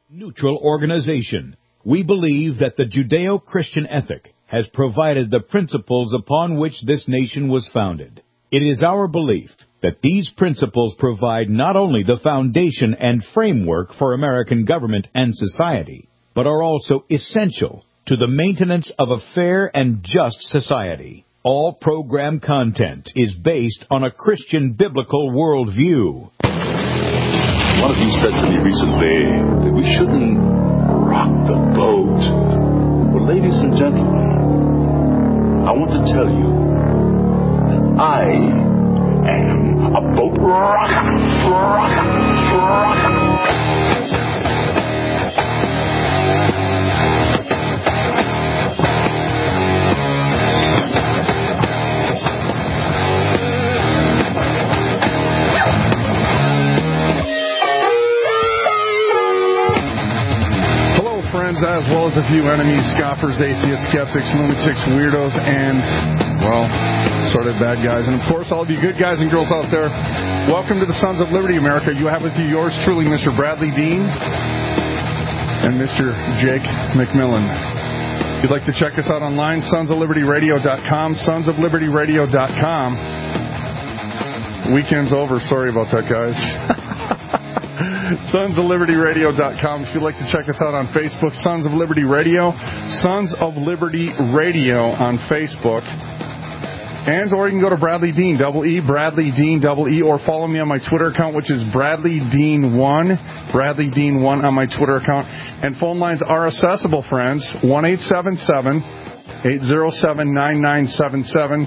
neutral organization. We believe that the Judeo-Christian ethic has provided the principles upon which this nation was founded. It is our belief that these principles provide not only the foundation and framework for American government and society, but are also essential to the maintenance of a fair and just society. All program content is based on a Christian biblical worldview. One of you said to me recently that we shouldn't rock the boat. Well, ladies and gentlemen, I want to tell you that I am a boat rocker. Friends, as well as a few enemies, scoffers, atheists, skeptics, lunatics, weirdos, and, well, sort of bad guys. And, of course, all of you good guys and girls out there, welcome to the Sons of Liberty America. You have with you yours truly, Mr. Bradley Dean and Mr. Jake McMillan. If you'd like to check us out online, sonsoflibertyradio.com, sonsoflibertyradio.com. Weekend's over. Sorry about that, guys. sonsoflibertyradio.com. If you'd like to check us out on Facebook, Sons of Liberty Radio, Sons of Liberty Radio on Facebook. And or you can go to Bradley Dean, double-E, Bradley Dean, double-E, or follow me on my Twitter account, which is Bradley Dean1, Bradley Dean1 on my Twitter account. And phone lines are accessible, friends, 1-877-807-9977.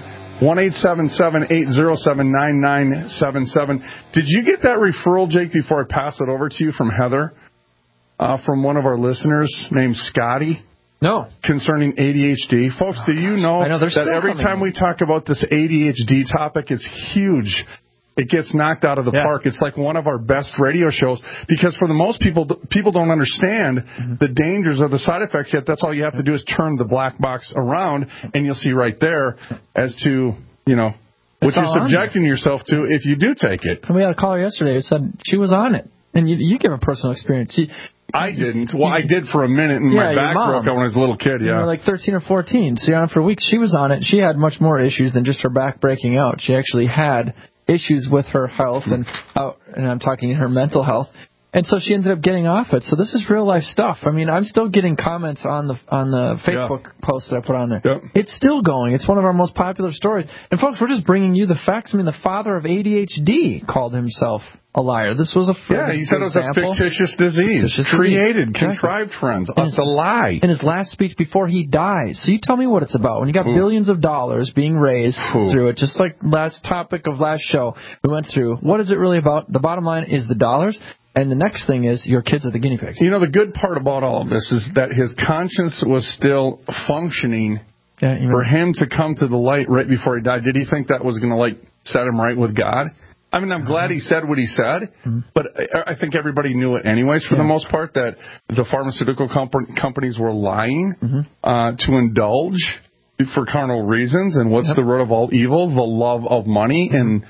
1-877-807-9977. Did you get that referral, Jake, before I pass it over to you from Heather, from one of our listeners named Scotty? No. Concerning ADHD. Folks, do you know that every time we talk about this ADHD topic, it's huge. It gets knocked out of the park. It's like one of our best radio shows because for the most people don't understand the dangers of the side effects, yet that's all you have to do is turn the black box around and you'll see right there as to, what you're subjecting yourself to if you do take it. And we had a caller yesterday who said she was on it. And you give a personal experience. I didn't. Well, I did for a minute, and my back broke out when I was a little kid, You were like 13 or 14, so you're on it for weeks. She was on it. She had much more issues than just her back breaking out. She actually had issues with her health, and I'm talking her mental health. And so she ended up getting off it. So this is real life stuff. I mean, I'm still getting comments on the Facebook post that I put on there. Yep. It's still going. It's one of our most popular stories. And folks, we're just bringing you the facts. I mean, the father of ADHD called himself a liar. This was a he said it was a fictitious disease, contrived, friends. It's a lie. In his last speech before he dies. So you tell me what it's about. When you got billions of dollars being raised through it, just like last topic of last show we went through, what is it really about? The bottom line is the dollars. And the next thing is your kids are the guinea pigs. The good part about all of this is that his conscience was still functioning for him to come to the light right before he died. Did he think that was going to, set him right with God? I mean, I'm glad he said what he said, but I think everybody knew it anyways for the most part, that the pharmaceutical companies were lying to indulge for carnal reasons. And what's the root of all evil? The love of money. And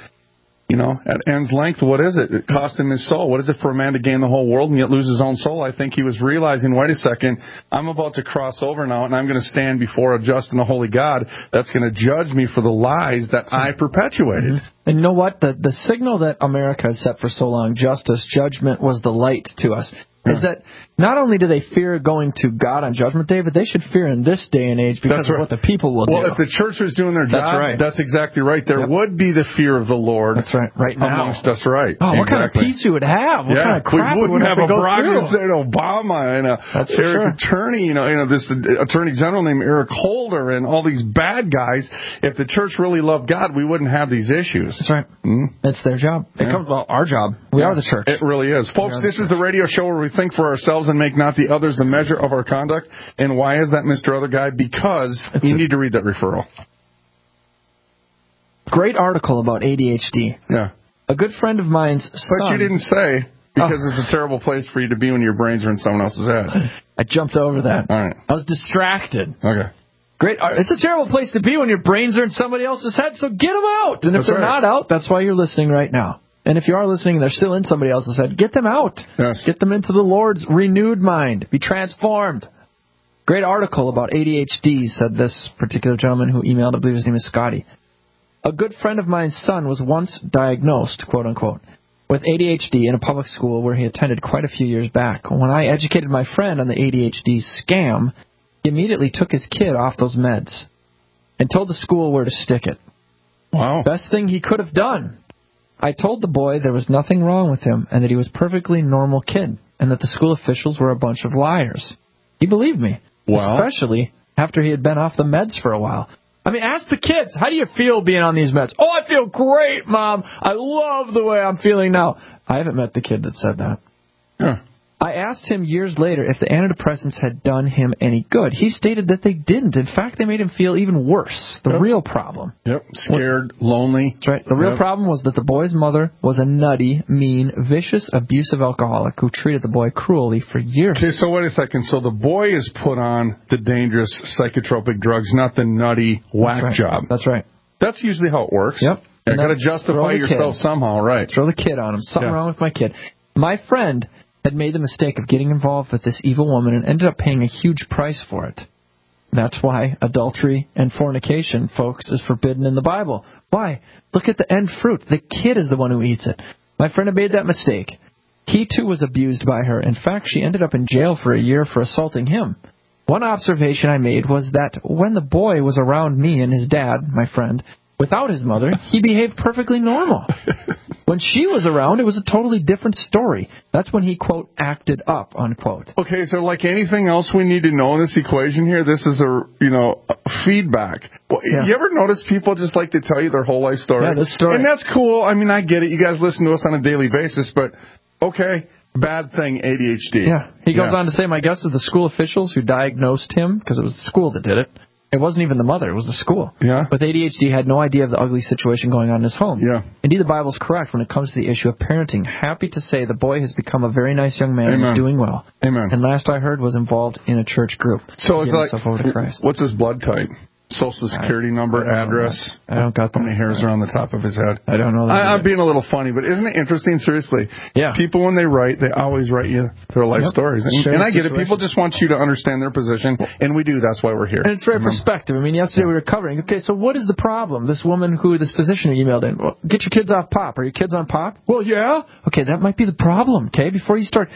at end's length, what is it? It cost him his soul. What is it for a man to gain the whole world and yet lose his own soul? I think he was realizing, wait a second, I'm about to cross over now, and I'm going to stand before a just and a holy God that's going to judge me for the lies that I perpetuated. And you know what? The signal that America has set for so long, justice, judgment, was the light to us. Is that not only do they fear going to God on Judgment Day, but they should fear in this day and age because of what the people will do. Well, if the church was doing their job, that's exactly right. There would be the fear of the Lord. That's right. Right now. Amongst us, right. Oh, what kind of peace we would have. What kind of crap we wouldn't have a Barack Hussein Obama and Eric Attorney, this Attorney General named Eric Holder and all these bad guys. If the church really loved God, we wouldn't have these issues. That's right. It's their job. Our job. We are the church. It really is. Folks, this is the radio show where we think for ourselves and make not the others the measure of our conduct. And why is that, Mr. Other Guy? Because you need to read that referral. Great article about ADHD. Yeah. A good friend of mine's son... But you didn't say, because it's a terrible place for you to be when your brains are in someone else's head. I jumped over that. All right. I was distracted. Okay. Great. It's a terrible place to be when your brains are in somebody else's head, so get them out. And if they're not out, that's why you're listening right now. And if you are listening and they're still in somebody else's head, get them out. Yes. Get them into the Lord's renewed mind. Be transformed. Great article about ADHD, said this particular gentleman who emailed. I believe his name is Scotty. A good friend of mine's son was once diagnosed, quote unquote, with ADHD in a public school where he attended quite a few years back. When I educated my friend on the ADHD scam, he immediately took his kid off those meds and told the school where to stick it. Wow. Best thing he could have done. I told the boy there was nothing wrong with him and that he was a perfectly normal kid and that the school officials were a bunch of liars. He believed me, especially after he had been off the meds for a while. I mean, ask the kids, how do you feel being on these meds? Oh, I feel great, Mom. I love the way I'm feeling now. I haven't met the kid that said that. Huh. I asked him years later if the antidepressants had done him any good. He stated that they didn't. In fact, they made him feel even worse. The real problem. Yep. Scared, lonely. That's right. The real problem was that the boy's mother was a nutty, mean, vicious, abusive alcoholic who treated the boy cruelly for years. Okay, so wait a second. So the boy is put on the dangerous psychotropic drugs, not the nutty whack job. That's right. That's usually how it works. Yep. You got to justify yourself somehow, right? Throw the kid on him. Something wrong with my kid. My friend had made the mistake of getting involved with this evil woman and ended up paying a huge price for it. That's why adultery and fornication, folks, is forbidden in the Bible. Why? Look at the end fruit. The kid is the one who eats it. My friend had made that mistake. He, too, was abused by her. In fact, she ended up in jail for a year for assaulting him. One observation I made was that when the boy was around me and his dad, my friend, without his mother, he behaved perfectly normal. When she was around, it was a totally different story. That's when he, quote, acted up, unquote. Okay, so like anything else we need to know in this equation here, this is a feedback. Well, you ever notice people just like to tell you their whole life story? Yeah, this story. And that's cool. I mean, I get it. You guys listen to us on a daily basis, but okay, bad thing, ADHD. Yeah. He goes on to say, my guess is the school officials who diagnosed him, because it was the school that did it. It wasn't even the mother, it was the school. Yeah. But the ADHD had no idea of the ugly situation going on in his home. Yeah. Indeed, the Bible's correct when it comes to the issue of parenting. Happy to say the boy has become a very nice young man and is doing well. Amen. And last I heard was involved in a church group. So it's like, over to Christ. What's his blood type? Social security number, address. I don't got how many hairs are on the top of his head. I don't know that. I'm being a little funny, but isn't it interesting? Seriously. Yeah. People, when they write, they always write you their life stories. And I get it. People just want you to understand their position, and we do. That's why we're here. And it's very perspective. I mean, yesterday we were covering, okay, so what is the problem? This woman this physician who emailed in, well, get your kids off pop. Are your kids on pop? Well, yeah. Okay, that might be the problem, okay? Before you start,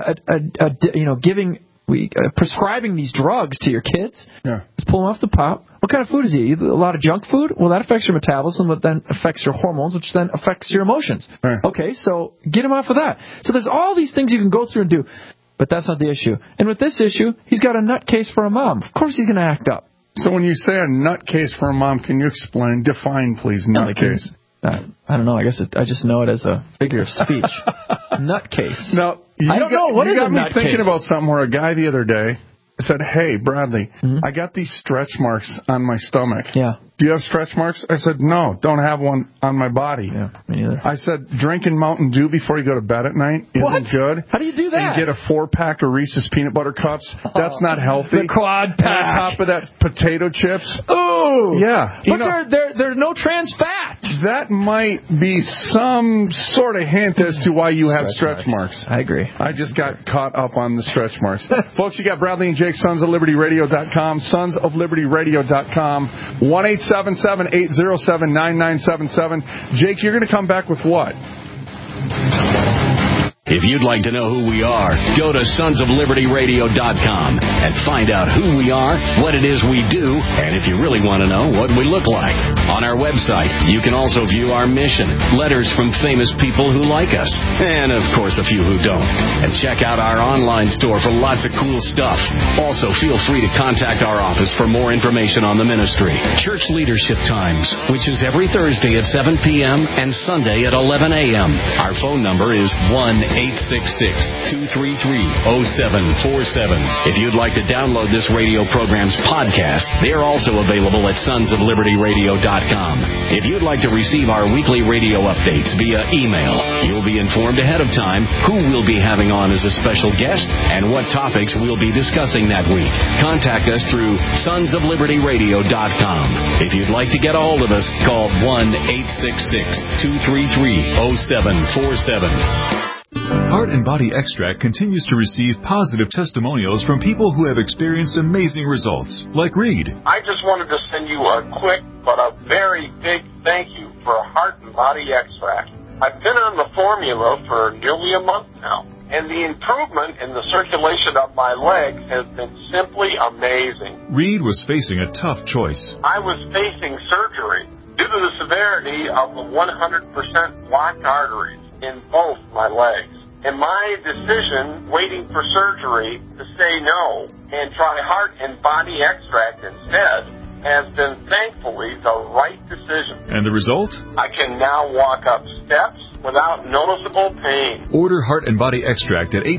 prescribing these drugs to your kids, just pull them off the pop. What kind of food is he? A lot of junk food? Well, that affects your metabolism, but then affects your hormones, which then affects your emotions. Right. Okay, so get him off of that. So there's all these things you can go through and do, but that's not the issue. And with this issue, he's got a nutcase for a mom. Of course he's going to act up. So when you say a nutcase for a mom, can you define, please, nutcase? I don't know. I guess I just know it as a figure of speech. Nutcase. Now, I don't know. What is a nutcase? You got me thinking about something where a guy the other day said, hey, Bradley, I got these stretch marks on my stomach. Yeah. Do you have stretch marks? I said, no, don't have one on my body. Yeah, me neither. I said, drinking Mountain Dew before you go to bed at night isn't good. How do you do that? And get a 4-pack of Reese's peanut butter cups. That's not healthy. The quad pack. And on top of that, potato chips. Ooh. Yeah. But there's no trans fat. That might be some sort of hint as to why you have stretch marks. I agree. I just got caught up on the stretch marks. Folks, you got Bradley and Jake, sonsoflibertyradio.com, sonsoflibertyradio.com, 1-877-807-9977. Jake, you're going to come back with what? If you'd like to know who we are, go to sonsoflibertyradio.com and find out who we are, what it is we do, and if you really want to know, what we look like. On our website, you can also view our mission, letters from famous people who like us, and, of course, a few who don't. And check out our online store for lots of cool stuff. Also, feel free to contact our office for more information on the ministry. Church Leadership Times, which is every Thursday at 7 p.m. and Sunday at 11 a.m. Our phone number is 1-877-807-9977. 1-866-233-0747. If you'd like to download this radio program's podcast, they are also available at sonsoflibertyradio.com. If you'd like to receive our weekly radio updates via email, you'll be informed ahead of time who we'll be having on as a special guest and what topics we'll be discussing that week. Contact us through sonsoflibertyradio.com. If you'd like to get a hold of us, call 1-866-233-0747. Heart and Body Extract continues to receive positive testimonials from people who have experienced amazing results, like Reed. I just wanted to send you a quick but a very big thank you for Heart and Body Extract. I've been on the formula for nearly a month now, and the improvement in the circulation of my legs has been simply amazing. Reed was facing a tough choice. I was facing surgery due to the severity of the 100% blocked arteries in both my legs. And my decision, waiting for surgery, to say no and try Heart and Body Extract instead, has been thankfully the right decision. And the result? I can now walk up steps without noticeable pain. Order Heart and Body Extract at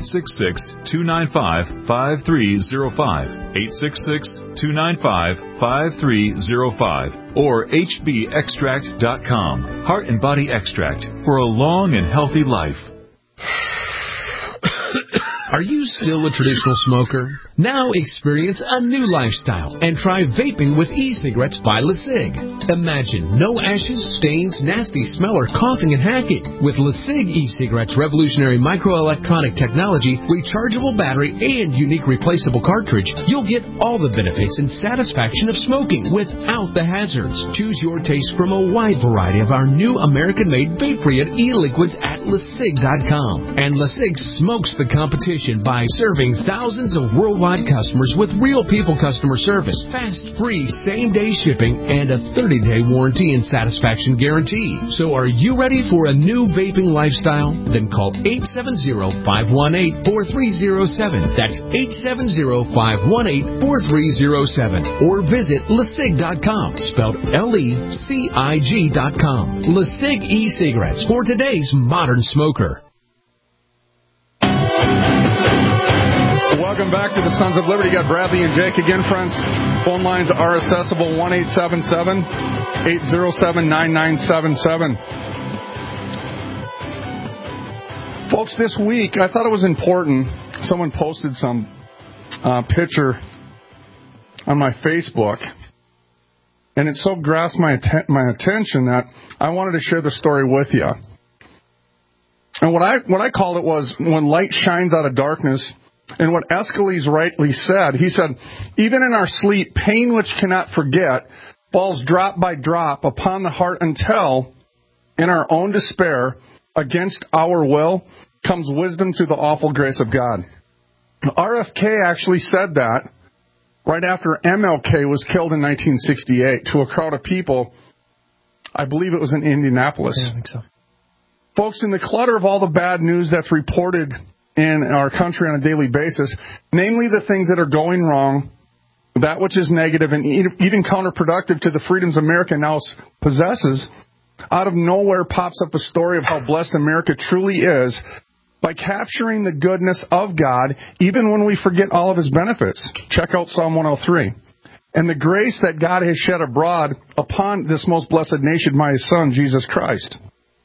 866-295-5305, 866-295-5305, or hbextract.com. Heart and Body Extract for a long and healthy life. Are you still a traditional smoker? Now experience a new lifestyle and try vaping with e-cigarettes by LeSig. Imagine no ashes, stains, nasty smell, or coughing and hacking. With LeSig e-cigarettes' revolutionary microelectronic technology, rechargeable battery, and unique replaceable cartridge, you'll get all the benefits and satisfaction of smoking without the hazards. Choose your taste from a wide variety of our new American-made vape-free e-liquids at LeSig.com. And LeSig smokes the competition by serving thousands of worldwide customers with real people customer service, fast, free, same-day shipping, and a 30-day warranty and satisfaction guarantee. So are you ready for a new vaping lifestyle? Then call 870-518-4307. That's 870-518-4307. Or visit LeSig.com, spelled LECIG.com. LeSig e-cigarettes for today's modern smoker. Welcome back to the Sons of Liberty. Got Bradley and Jake again, friends. Phone lines are accessible, 1-877-807-9977. Folks, this week, I thought it was important. Someone posted some picture on my Facebook, and it so grasped my attention that I wanted to share the story with you. And what I called it was when light shines out of darkness. And what Aeschylus rightly said, he said, even in our sleep, pain which cannot forget falls drop by drop upon the heart until, in our own despair, against our will, comes wisdom through the awful grace of God. RFK actually said that right after MLK was killed in 1968 to a crowd of people. I believe it was in Indianapolis. Yeah, I think so. Folks, in the clutter of all the bad news that's reported in our country on a daily basis, namely the things that are going wrong, that which is negative and even counterproductive to the freedoms America now possesses, out of nowhere pops up a story of how blessed America truly is by capturing the goodness of God even when we forget all of His benefits. Check out Psalm 103. And the grace that God has shed abroad upon this most blessed nation by His Son, Jesus Christ.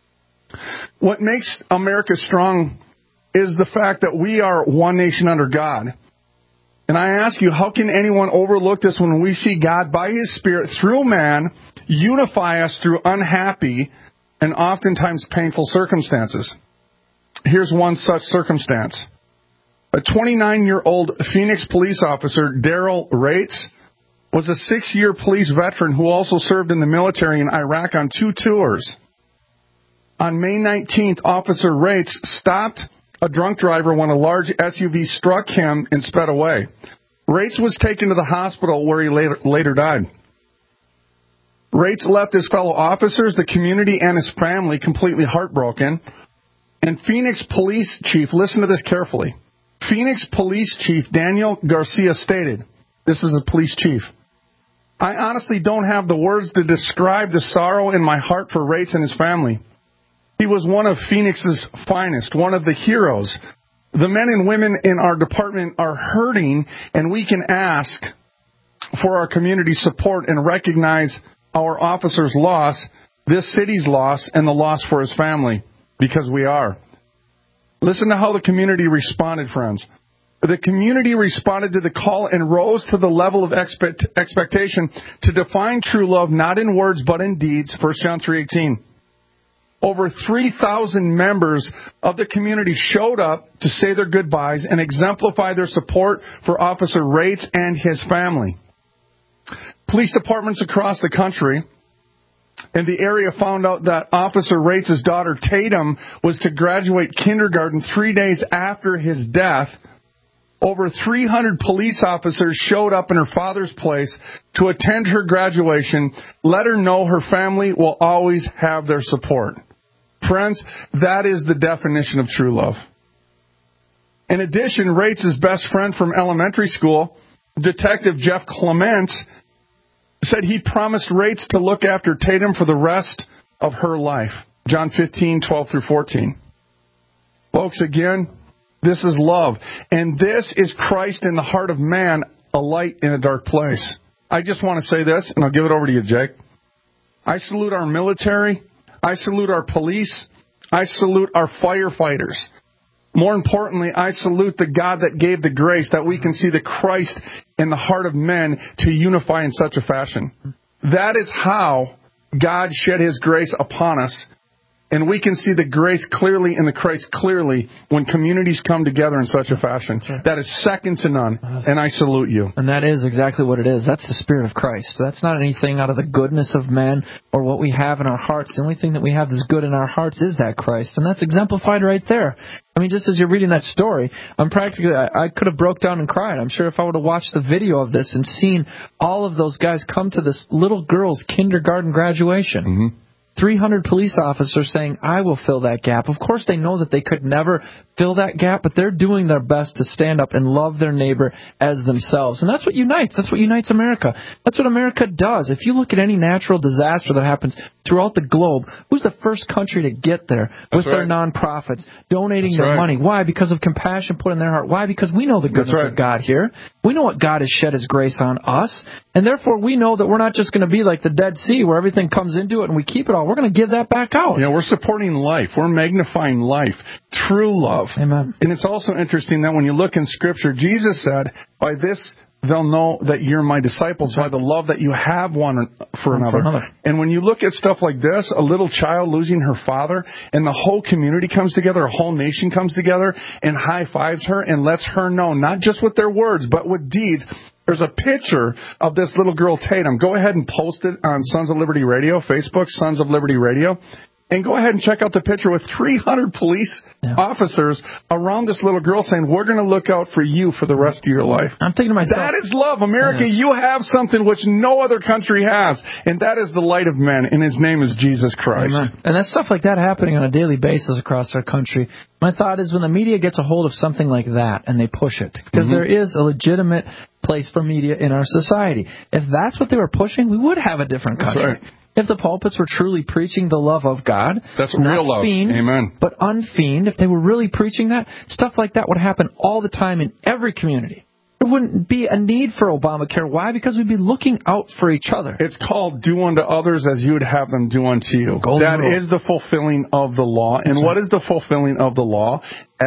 What makes America strong is the fact that we are one nation under God. And I ask you, how can anyone overlook this when we see God, by His Spirit, through man, unify us through unhappy and oftentimes painful circumstances? Here's one such circumstance. A 29-year-old Phoenix police officer, Daryl Rates, was a 6-year police veteran who also served in the military in Iraq on 2 tours. On May 19th, Officer Rates stopped a drunk driver when a large SUV struck him and sped away. Rates was taken to the hospital where he later died. Rates left his fellow officers, the community, and his family completely heartbroken. And Phoenix Police Chief, listen to this carefully. Phoenix Police Chief Daniel Garcia stated, this is a police chief, I honestly don't have the words to describe the sorrow in my heart for Rates and his family. He was one of Phoenix's finest, one of the heroes. The men and women in our department are hurting, and we can ask for our community support and recognize our officer's loss, this city's loss, and the loss for his family, because we are. Listen to how the community responded, friends. The community responded to the call and rose to the level of expectation to define true love, not in words but in deeds, 1 John 3:18. Over 3,000 members of the community showed up to say their goodbyes and exemplify their support for Officer Rates and his family. Police departments across the country and the area found out that Officer Rates' daughter Tatum was to graduate kindergarten 3 days after his death. Over 300 police officers showed up in her father's place to attend her graduation, let her know her family will always have their support. Friends, that is the definition of true love. In addition, Rates' best friend from elementary school, Detective Jeff Clements, said he promised Rates to look after Tatum for the rest of her life. John 15:12-14. Folks, again, this is love. And this is Christ in the heart of man, a light in a dark place. I just want to say this, and I'll give it over to you, Jake. I salute our military. I salute our police. I salute our firefighters. More importantly, I salute the God that gave the grace that we can see the Christ in the heart of men to unify in such a fashion. That is how God shed His grace upon us. And we can see the grace clearly and the Christ clearly when communities come together in such a fashion. Right. That is second to none, and I salute you. And that is exactly what it is. That's the Spirit of Christ. That's not anything out of the goodness of man or what we have in our hearts. The only thing that we have that's good in our hearts is that Christ, and that's exemplified right there. I mean, just as you're reading that story, I could have broke down and cried. I'm sure if I would have watched the video of this and seen all of those guys come to this little girl's kindergarten graduation. Mm-hmm. 300 police officers saying, I will fill that gap. Of course, they know that they could never fill that gap, but they're doing their best to stand up and love their neighbor as themselves. And that's what unites. That's what unites America. That's what America does. If you look at any natural disaster that happens throughout the globe, who's the first country to get there with their nonprofits, donating their money? Why? Because of compassion put in their heart. Why? Because we know the goodness of God here. We know what God has shed His grace on us. And therefore, we know that we're not just going to be like the Dead Sea where everything comes into it and we keep it all. We're going to give that back out. You know, we're supporting life. We're magnifying life. True love. Amen. And it's also interesting that when you look in Scripture, Jesus said, by this they'll know that you're my disciples, by the love that you have one for another. And when you look at stuff like this, a little child losing her father, and the whole community comes together, a whole nation comes together and high-fives her and lets her know, not just with their words, but with deeds. There's a picture of this little girl, Tatum. Go ahead and post it on Sons of Liberty Radio, Facebook, Sons of Liberty Radio. And go ahead and check out the picture with 300 police officers around this little girl saying, we're going to look out for you for the rest of your life. I'm thinking to myself, that is love. America, you have something which no other country has. And that is the light of men. And His name is Jesus Christ. Amen. And that's stuff like that happening on a daily basis across our country. My thought is when the media gets a hold of something like that and they push it, because there is a legitimate place for media in our society. If that's what they were pushing, we would have a different country. That's right. If the pulpits were truly preaching the love of God, that's real love. Fiend, amen, but unfiend, if they were really preaching that, stuff like that would happen all the time in every community. There wouldn't be a need for Obamacare. Why? Because we'd be looking out for each other. It's called do unto others as you would have them do unto you. That is the fulfilling of the law. And what is the fulfilling of the law?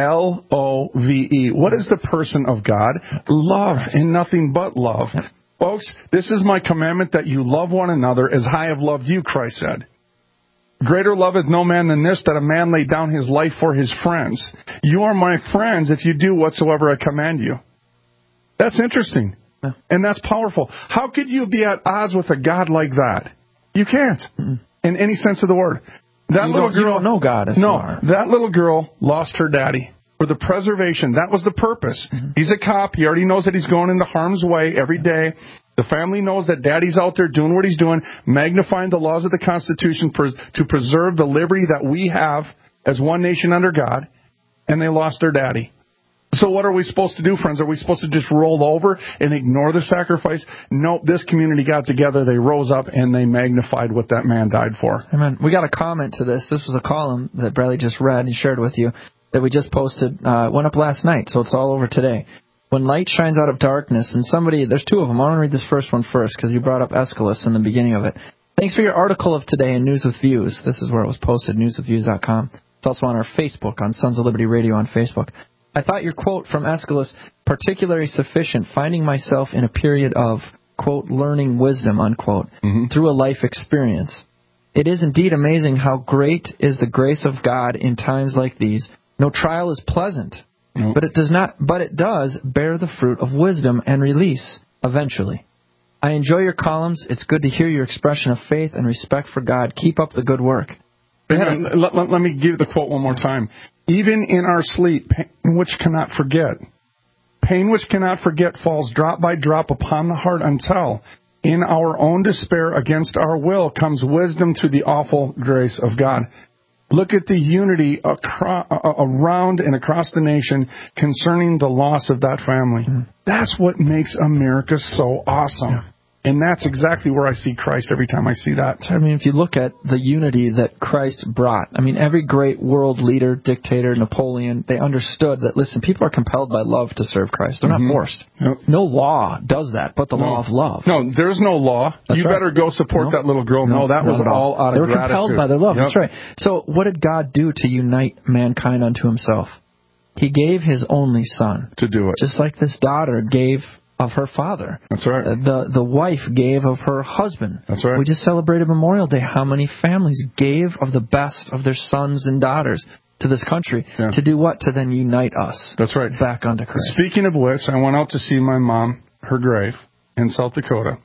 L-O-V-E. What is the person of God? Love, and nothing but love. Yep. Folks, this is my commandment, that you love one another as I have loved you, Christ said. Greater loveth no man than this, that a man lay down his life for his friends. You are my friends if you do whatsoever I command you. That's interesting. Yeah. And that's powerful. How could you be at odds with a God like that? You can't, in any sense of the word. That little girl, you don't know God if you are. That little girl lost her daddy. For the preservation, that was the purpose. He's a cop. He already knows that he's going into harm's way every day. The family knows that daddy's out there doing what he's doing, magnifying the laws of the Constitution to preserve the liberty that we have as one nation under God, and they lost their daddy. So what are we supposed to do, friends? Are we supposed to just roll over and ignore the sacrifice? Nope, this community got together, they rose up, and they magnified what that man died for. Amen. We got a comment to this. This was a column that Bradley just read and shared with you that we just posted. Went up last night, so it's all over today. When light shines out of darkness, and there's two of them. I want to read this first one first because you brought up Aeschylus in the beginning of it. Thanks for your article of today in News with Views. This is where it was posted, newswithviews.com. It's also on our Facebook, on Sons of Liberty Radio on Facebook. I thought your quote from Aeschylus particularly sufficient, finding myself in a period of, quote, learning wisdom, unquote, through a life experience. It is indeed amazing how great is the grace of God in times like these. No trial is pleasant, but it does bear the fruit of wisdom and release, eventually. I enjoy your columns. It's good to hear your expression of faith and respect for God. Keep up the good work. Let me give the quote one more time. Even in our sleep, pain which cannot forget falls drop by drop upon the heart until, in our own despair against our will, comes wisdom through the awful grace of God. Look at the unity around and across the nation concerning the loss of that family. That's what makes America so awesome. Yeah. And that's exactly where I see Christ every time I see that. I mean, if you look at the unity that Christ brought, I mean, every great world leader, dictator, Napoleon, they understood that, listen, people are compelled by love to serve Christ. They're not forced. Nope. No law does that but the law of love. No, there's no law. That's you better go support that little girl. No, that was all out of gratitude. They were compelled by their love. Yep. That's right. So what did God do to unite mankind unto himself? He gave his only son. To do it. Just like this daughter gave of her father. That's right. The wife gave of her husband. That's right. We just celebrated Memorial Day. How many families gave of the best of their sons and daughters to this country to do what? To then unite us. That's right. Back unto Christ. Speaking of which, I went out to see my mom, her grave, in South Dakota.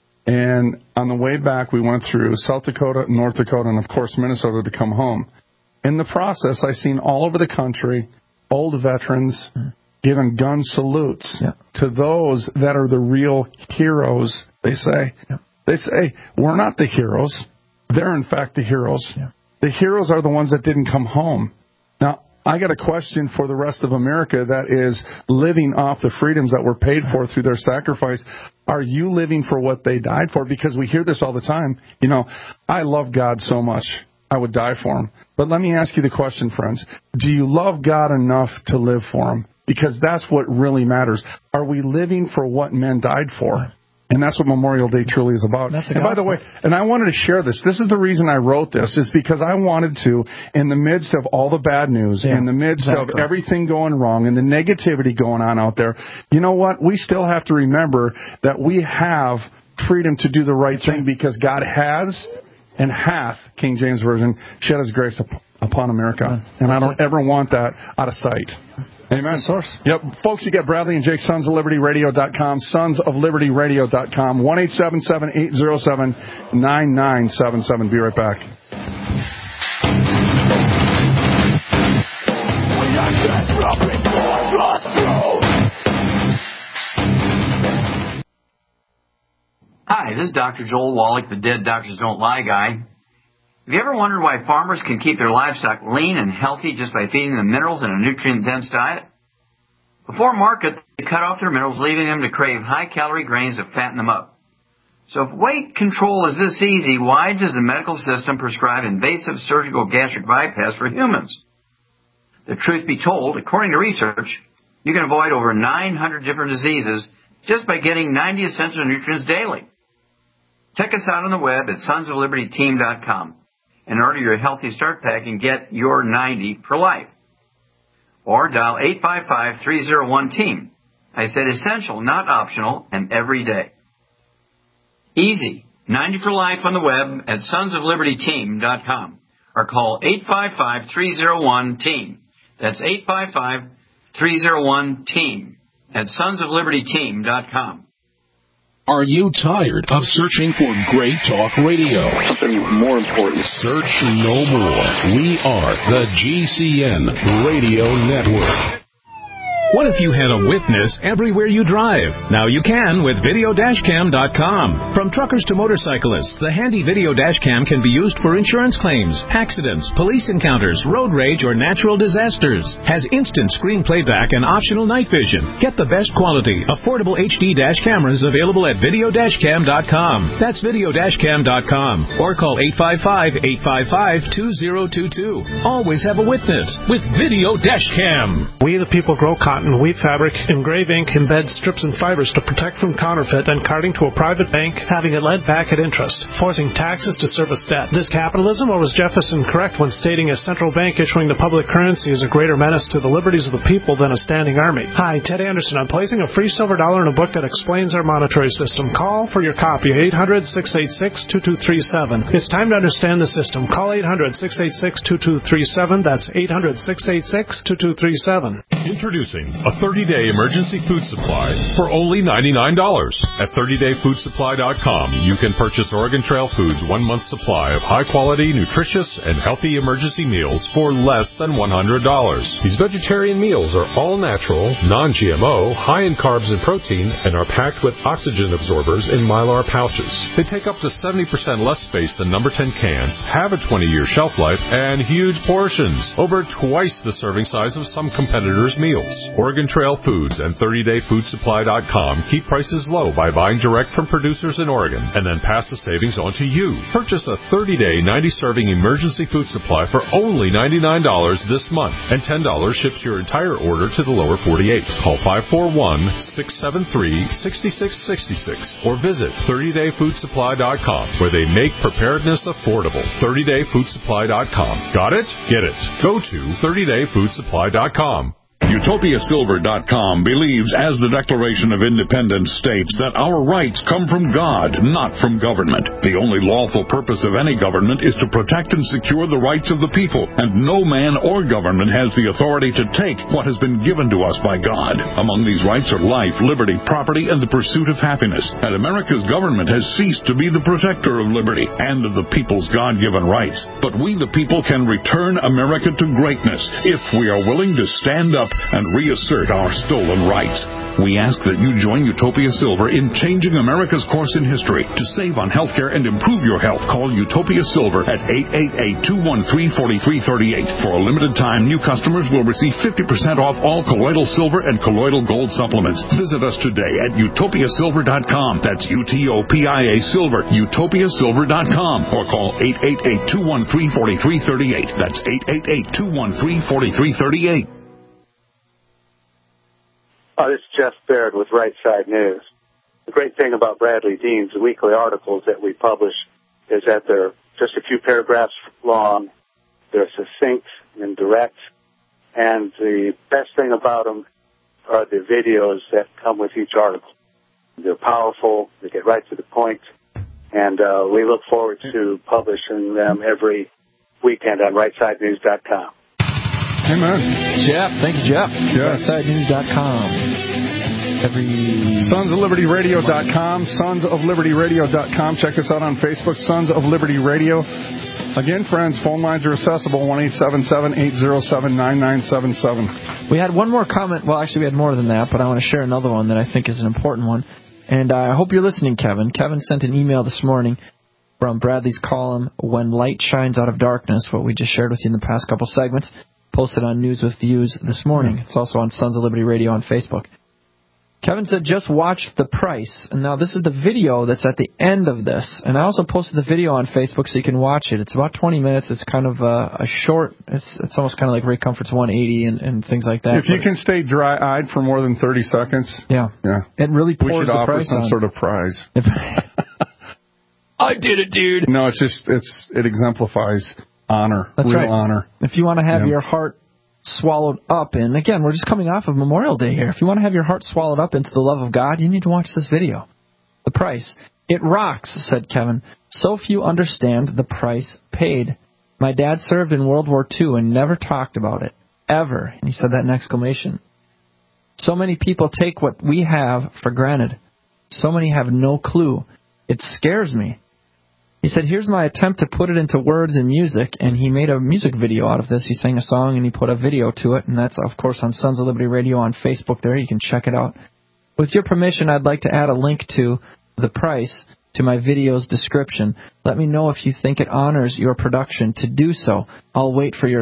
And on the way back, we went through South Dakota, North Dakota, and of course Minnesota to come home. In the process, I seen all over the country old veterans giving gun salutes to those that are the real heroes, they say. Yeah. They say, we're not the heroes. They're, in fact, the heroes. Yeah. The heroes are the ones that didn't come home. Now, I got a question for the rest of America that is living off the freedoms that were paid for through their sacrifice. Are you living for what they died for? Because we hear this all the time. You know, I love God so much, I would die for him. But let me ask you the question, friends. Do you love God enough to live for him? Because that's what really matters. Are we living for what men died for? And that's what Memorial Day truly is about. And by the way, and I wanted to share this. This is the reason I wrote this, is because I wanted to, in the midst of all the bad news, in the midst of everything going wrong, and the negativity going on out there, you know what? We still have to remember that we have freedom to do the right thing because God has and hath, King James Version, shed his grace upon America. And I don't ever want that out of sight. Amen. Source. Yep. Folks, you get Bradley and Jake, sonsoflibertyradio.com, sonsoflibertyradio.com, 1-877-807-9977. Be right back. Hi, this is Dr. Joel Wallach, the Dead Doctors Don't Lie guy. Have you ever wondered why farmers can keep their livestock lean and healthy just by feeding them minerals in a nutrient-dense diet? Before market, they cut off their minerals, leaving them to crave high-calorie grains to fatten them up. So if weight control is this easy, why does the medical system prescribe invasive surgical gastric bypass for humans? The truth be told, according to research, you can avoid over 900 different diseases just by getting 90 essential nutrients daily. Check us out on the web at sonsoflibertyteam.com. And order your Healthy Start Pack and get your 90 for life. Or dial 855-301-TEAM. I said essential, not optional, and every day. Easy. 90 for life on the web at sonsoflibertyteam.com. Or call 855-301-TEAM. That's 855-301-TEAM at sonsoflibertyteam.com. Are you tired of searching for great talk radio? Something more important. Search no more. We are the GCN Radio Network. What if you had a witness everywhere you drive? Now you can with Video-Cam.com. From truckers to motorcyclists, the handy Video Dashcam can be used for insurance claims, accidents, police encounters, road rage, or natural disasters. Has instant screen playback and optional night vision. Get the best quality, affordable HD dash cameras available at Video-Cam.com. That's Video-Cam.com. Or call 855-855-2022. Always have a witness with Video-Cam. We the people grow cotton, weave fabric, engrave ink, embed strips and fibers to protect from counterfeit and carting to a private bank, having it lent back at interest, forcing taxes to service debt. This capitalism, or was Jefferson correct when stating a central bank issuing the public currency is a greater menace to the liberties of the people than a standing army? Hi, Ted Anderson. I'm placing a free silver dollar in a book that explains our monetary system. Call for your copy, 800-686-2237. It's time to understand the system. Call 800-686-2237. That's 800-686-2237. Introducing a 30-day emergency food supply for only $99. At 30dayfoodsupply.com, you can purchase Oregon Trail Foods' 1 month supply of high-quality, nutritious, and healthy emergency meals for less than $100. These vegetarian meals are all natural, non-GMO, high in carbs and protein, and are packed with oxygen absorbers in Mylar pouches. They take up to 70% less space than number 10 cans, have a 20-year shelf life, and huge portions, over twice the serving size of some competitors' meals. Oregon Trail Foods and 30dayfoodsupply.com keep prices low by buying direct from producers in Oregon and then pass the savings on to you. Purchase a 30-day, 90-serving emergency food supply for only $99 this month, and $10 ships your entire order to the lower 48. Call 541-673-6666 or visit 30dayfoodsupply.com, where they make preparedness affordable. 30dayfoodsupply.com. Got it? Get it. Go to 30dayfoodsupply.com. UtopiaSilver.com believes, as the Declaration of Independence states, that our rights come from God, not from government. The only lawful purpose of any government is to protect and secure the rights of the people, and no man or government has the authority to take what has been given to us by God. Among these rights are life, liberty, property, and the pursuit of happiness. And America's government has ceased to be the protector of liberty and of the people's God-given rights. But we, the people, can return America to greatness if we are willing to stand up and reassert our stolen rights. We ask that you join Utopia Silver in changing America's course in history. To save on health care and improve your health, call Utopia Silver at 888-213-4338. For a limited time, new customers will receive 50% off all colloidal silver and colloidal gold supplements. Visit us today at utopiasilver.com. That's UTOPIA Silver, utopiasilver.com. Or call 888-213-4338. That's 888-213-4338. This is Jeff Baird with Right Side News. The great thing about Bradley Dean's weekly articles that we publish is that they're just a few paragraphs long. They're succinct and direct. And the best thing about them are the videos that come with each article. They're powerful. They get right to the point. And we look forward to publishing them every weekend on RightSideNews.com. Amen. Jeff, thank you, Jeff. Yes. RightSideNews.com. SonsOfLibertyRadio.com. SonsOfLibertyRadio.com. Check us out on Facebook, Sons of Liberty Radio. Again, friends, phone lines are accessible, 1-877-807-9977. We had one more comment. Well, actually, we had more than that, but I want to share another one that I think is an important one. And I hope you're listening, Kevin. Kevin sent an email this morning from Bradley's column, When Light Shines Out of Darkness, what we just shared with you in the past couple segments. Posted on News with Views this morning. It's also on Sons of Liberty Radio on Facebook. Kevin said, just watch The Price. And now this is the video that's at the end of this. And I also posted the video on Facebook so you can watch it. It's about 20 minutes. It's kind of a short, it's almost kind of like Ray Comfort's 180 and things like that. If you can stay dry-eyed for more than 30 seconds. Yeah. It really pours the price on. We should offer some sort of prize. I did it, dude. No, it exemplifies honor. That's real right. honor. If you want to have your heart swallowed up in, again, we're just coming off of Memorial Day here. If you want to have your heart swallowed up into the love of God, you need to watch this video. The Price. It rocks, said Kevin. So few understand the price paid. My dad served in World War II and never talked about it. Ever. And he said that in exclamation. So many people take what we have for granted. So many have no clue. It scares me. He said, here's my attempt to put it into words and music, and he made a music video out of this. He sang a song, and he put a video to it, and that's, of course, on Sons of Liberty Radio on Facebook there. You can check it out. With your permission, I'd like to add a link to the price to my video's description. Let me know if you think it honors your production to do so. I'll wait for your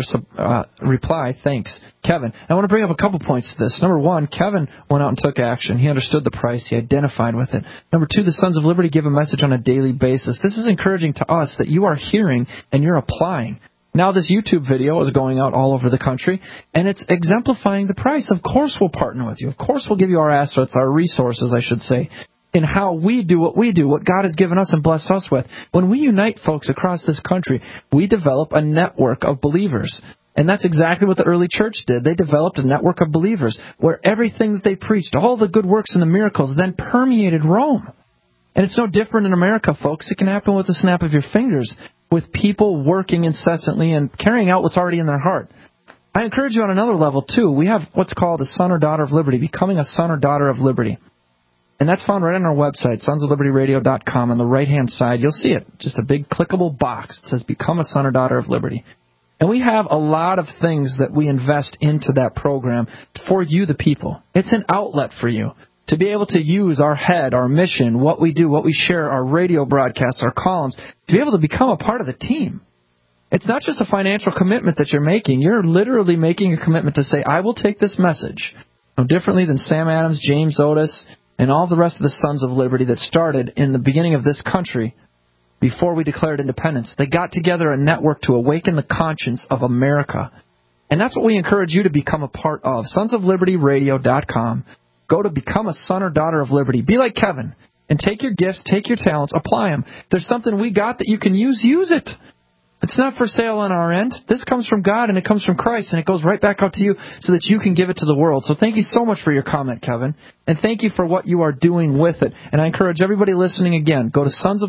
reply. Thanks, Kevin. I want to bring up a couple points to this. Number one, Kevin went out and took action. He understood the price. He identified with it. Number two, the Sons of Liberty give a message on a daily basis. This is encouraging to us that you are hearing and you're applying. Now this YouTube video is going out all over the country, and it's exemplifying the price. Of course we'll partner with you. Of course we'll give you our assets, our resources, I should say, in how we do, what God has given us and blessed us with. When we unite folks across this country, we develop a network of believers. And that's exactly what the early church did. They developed a network of believers where everything that they preached, all the good works and the miracles, then permeated Rome. And it's no different in America, folks. It can happen with the snap of your fingers, with people working incessantly and carrying out what's already in their heart. I encourage you on another level, too. We have what's called a son or daughter of liberty, becoming a son or daughter of liberty. And that's found right on our website, sonsoflibertyradio.com. On the right-hand side, you'll see it. Just a big clickable box. It says, Become a Son or Daughter of Liberty. And we have a lot of things that we invest into that program for you, the people. It's an outlet for you to be able to use our head, our mission, what we do, what we share, our radio broadcasts, our columns, to be able to become a part of the team. It's not just a financial commitment that you're making. You're literally making a commitment to say, I will take this message, no differently than Sam Adams, James Otis, and all the rest of the Sons of Liberty that started in the beginning of this country before we declared independence. They got together a network to awaken the conscience of America. And that's what we encourage you to become a part of. SonsofLibertyRadio.com. Go to Become a Son or Daughter of Liberty. Be like Kevin and take your gifts, take your talents, apply them. If there's something we got that you can use it. It's not for sale on our end. This comes from God and it comes from Christ, and it goes right back out to you so that you can give it to the world. So thank you so much for your comment, Kevin, and thank you for what you are doing with it. And I encourage everybody listening again, go to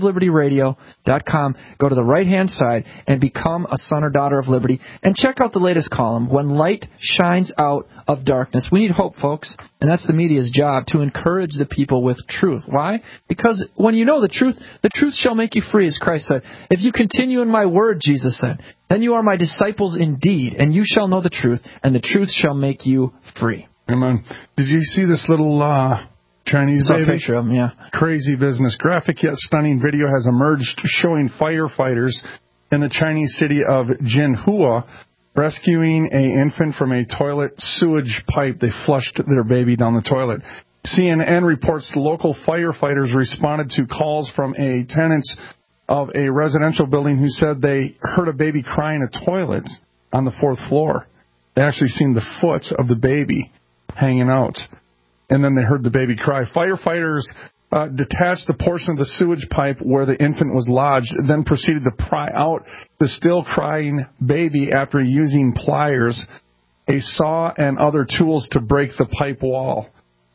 sonsoflibertyradio.com, go to the right-hand side, and become a son or daughter of liberty. And check out the latest column, When Light Shines Out of Darkness. We need hope, folks, and that's the media's job, to encourage the people with truth. Why? Because when you know the truth shall make you free, as Christ said. If you continue in my word, Jesus said, then you are my disciples indeed, and you shall know the truth, and the truth shall make you free. Amen. Did you see this little Chinese baby? Picture of him, yeah. Crazy business. Graphic yet stunning video has emerged showing firefighters in the Chinese city of Jinhua rescuing an infant from a toilet sewage pipe. They flushed their baby down the toilet. CNN reports local firefighters responded to calls from a tenants of a residential building who said they heard a baby cry in a toilet on the 4th floor. They actually seen the foot of the baby hanging out, and then they heard the baby cry. Firefighters detached the portion of the sewage pipe where the infant was lodged, then proceeded to pry out the still crying baby after using pliers, a saw, and other tools to break the pipe wall.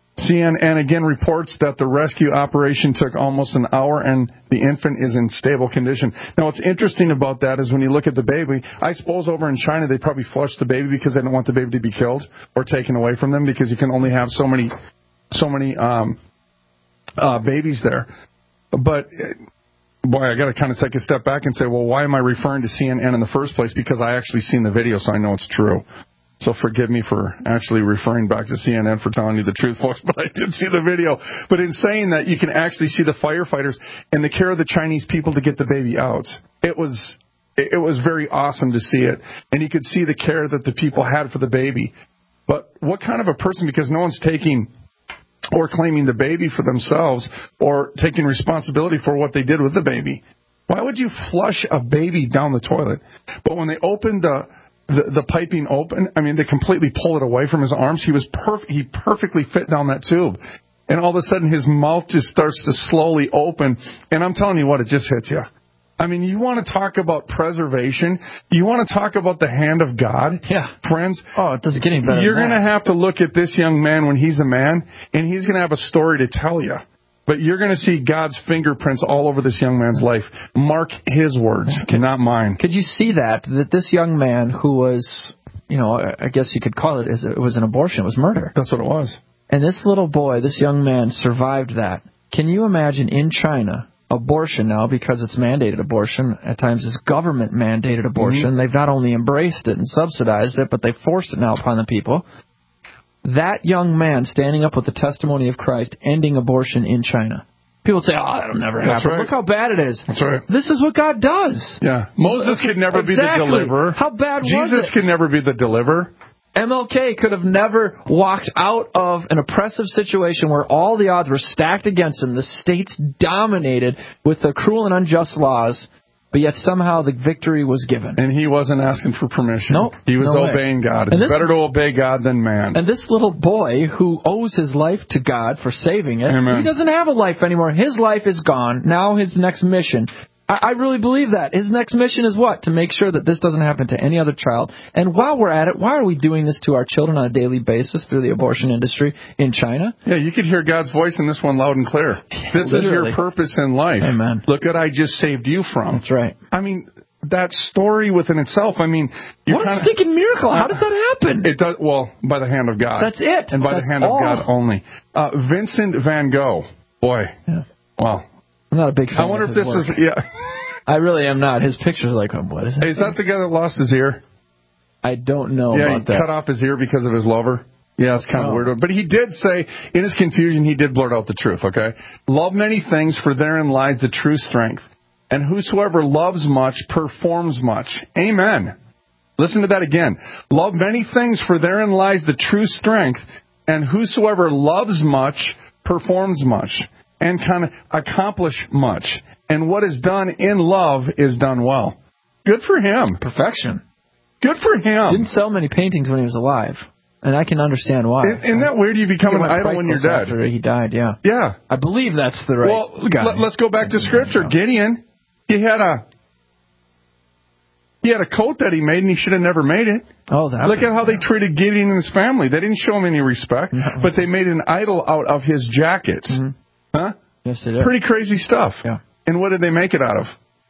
CNN again reports that the rescue operation took almost an hour and the infant is in stable condition. Now, what's interesting about that is when you look at the baby, I suppose over in China they probably flushed the baby because they don't want the baby to be killed or taken away from them, because you can only have so many babies there. But boy, I got to kind of take a step back and say, well, why am I referring to CNN in the first place? Because I actually seen the video, so I know it's true. So forgive me for actually referring back to CNN for telling you the truth, folks, but I did see the video. But in saying that, you can actually see the firefighters and the care of the Chinese people to get the baby out. It was very awesome to see it. And you could see the care that the people had for the baby. But what kind of a person, because no one's taking or claiming the baby for themselves or taking responsibility for what they did with the baby. Why would you flush a baby down the toilet? But when they opened the piping open, I mean, they completely pull it away from his arms. He perfectly fit down that tube. And all of a sudden, his mouth just starts to slowly open. And I'm telling you what, it just hits you. I mean, you want to talk about preservation? You want to talk about the hand of God? Yeah. Friends? Oh, it doesn't get any better. You're going to have to look at this young man when he's a man, and he's going to have a story to tell you. But you're going to see God's fingerprints all over this young man's life. Mark his words, not mine. Could you see that this young man who was, I guess you could call it was an abortion, it was murder. That's what it was. And this little boy, this young man, survived that. Can you imagine in China abortion now because it's mandated abortion. At times it's government-mandated abortion. They've not only embraced it and subsidized it, but they forced it now upon the people. That young man standing up with the testimony of Christ, ending abortion in China. People say, oh, that'll never happen. Right. Look how bad it is. That's right. This is what God does. Yeah. Moses could never be the deliverer. How bad was it? Jesus could never be the deliverer. MLK could have never walked out of an oppressive situation where all the odds were stacked against him. The states dominated with the cruel and unjust laws, but yet somehow the victory was given. And he wasn't asking for permission. Nope. He was obeying God. It's better to obey God than man. And this little boy who owes his life to God for saving it, Amen. He doesn't have a life anymore. His life is gone. Now his next mission. I really believe that. His next mission is what? To make sure that this doesn't happen to any other child. And while we're at it, why are we doing this to our children on a daily basis through the abortion industry in China? Yeah, you could hear God's voice in this one loud and clear. This is your purpose in life. Amen. Look what I just saved you from. That's right. I mean, that story within itself, I mean... What a stinking miracle. How does that happen? It does, well, by the hand of God. That's it. And by the hand of God only. Vincent van Gogh. Boy. Yeah. Wow. I'm not a big fan I wonder of if his this work. is... Yeah. I really am not. His picture's like, oh, what is that? Hey, is that the guy that lost his ear? I don't know about that. Yeah, he cut off his ear because of his lover. Yeah, it's kind of weird. But he did say, in his confusion, he did blurt out the truth, okay? Love many things, for therein lies the true strength. And whosoever loves much performs much. Amen. Listen to that again. Love many things, for therein lies the true strength. And whosoever loves much performs much. And can accomplish much. And what is done in love is done well. Good for him. Perfection. Good for him. Didn't sell many paintings when he was alive. And I can understand why. Isn't that weird? You become an idol when you're dead. After he died, yeah. Yeah. I believe that's the right guy. Let's go back to Scripture. Gideon, he had a coat that he made, and he should have never made it. Oh, that. Look at how they treated Gideon and his family. They didn't show him any respect, but they made an idol out of his jackets. Mm-hmm. Huh? Yes, they did. Pretty crazy stuff. Yeah. And what did they make it out of?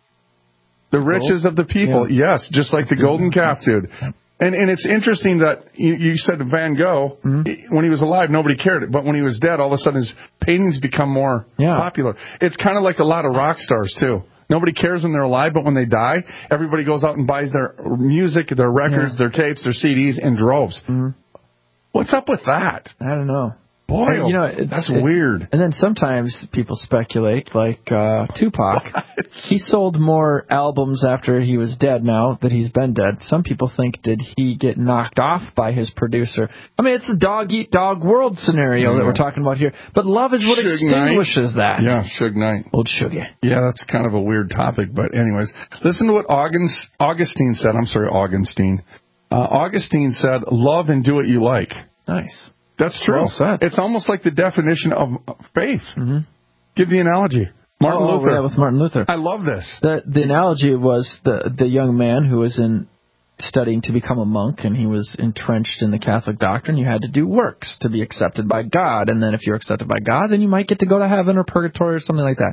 The riches of the people. Yeah. Yes, just like the golden calf, dude. And it's interesting that you said Van Gogh, when he was alive, nobody cared. But when he was dead, all of a sudden his paintings become more popular. It's kind of like a lot of rock stars, too. Nobody cares when they're alive, but when they die, everybody goes out and buys their music, their records, their tapes, their CDs in droves. Mm-hmm. What's up with that? I don't know. Boy, that's weird. And then sometimes people speculate, like Tupac. He sold more albums after he was dead now that he's been dead. Some people think, did he get knocked off by his producer? I mean, it's the dog-eat-dog world scenario that we're talking about here. But love is what extinguishes that. Yeah, Suge Knight. Old Suge. Yeah, that's kind of a weird topic. But anyways, listen to what Augustine said. I'm sorry, Augustine. Augustine said, love and do what you like. Nice. That's true. Well said. It's almost like the definition of faith. Mm-hmm. Give the analogy. Martin Luther. Yeah, with Martin Luther. I love this. The analogy was the young man who was studying to become a monk, and he was entrenched in the Catholic doctrine. You had to do works to be accepted by God, and then if you're accepted by God, then you might get to go to heaven or purgatory or something like that.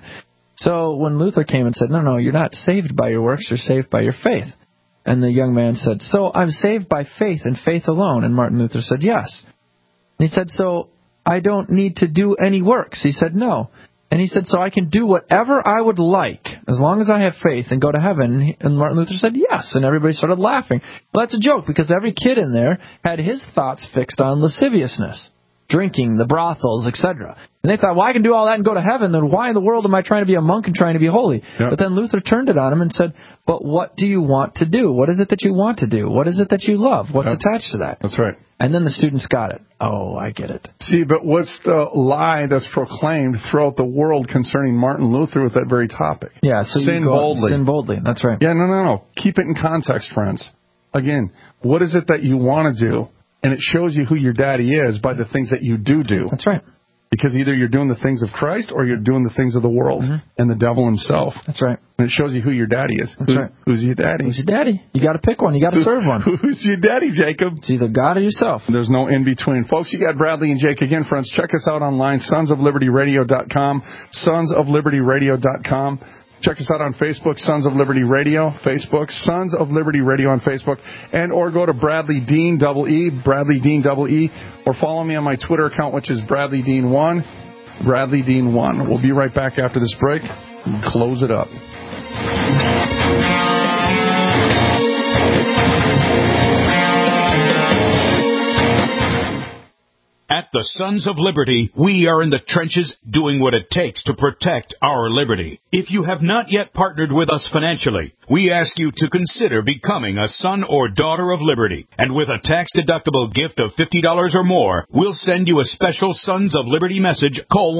So when Luther came and said, no, you're not saved by your works, you're saved by your faith. And the young man said, so I'm saved by faith and faith alone. And Martin Luther said, yes. And he said, so I don't need to do any works. He said, no. And he said, so I can do whatever I would like as long as I have faith and go to heaven. And Martin Luther said, yes. And everybody started laughing. Well, that's a joke because every kid in there had his thoughts fixed on lasciviousness, drinking, the brothels, etc. And they thought, well, I can do all that and go to heaven. Then why in the world am I trying to be a monk and trying to be holy? Yep. But then Luther turned it on him and said, but what do you want to do? What is it that you want to do? What is it that you love? What's attached to that? That's right. And then the students got it. Oh, I get it. See, but what's the lie that's proclaimed throughout the world concerning Martin Luther with that very topic? Yeah, so sin boldly. Sin boldly. That's right. Yeah, no. Keep it in context, friends. Again, what is it that you want to do? And it shows you who your daddy is by the things that you do. That's right. Because either you're doing the things of Christ or you're doing the things of the world and the devil himself. That's right. And it shows you who your daddy is. That's right. Who's your daddy? Who's your daddy? You got to pick one. You got to serve one. Who's your daddy, Jacob? It's either God or yourself. There's no in between. Folks, you got Bradley and Jake again, friends. Check us out online, sonsoflibertyradio.com, sonsoflibertyradio.com. Check us out on Facebook, Sons of Liberty Radio, Facebook, Sons of Liberty Radio on Facebook, and or go to Bradley Dean, double-E, Bradley Dean, double-E, or follow me on my Twitter account, which is Bradley Dean 1, Bradley Dean 1. We'll be right back after this break close it up. At the Sons of Liberty, we are in the trenches doing what it takes to protect our liberty. If you have not yet partnered with us financially, we ask you to consider becoming a son or daughter of liberty. And with a tax-deductible gift of $50 or more, we'll send you a special Sons of Liberty message. Call